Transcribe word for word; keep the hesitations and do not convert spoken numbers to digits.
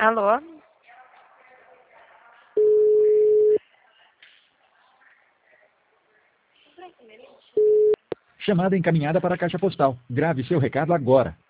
Alô? Chamada encaminhada para a caixa postal. Grave seu recado agora.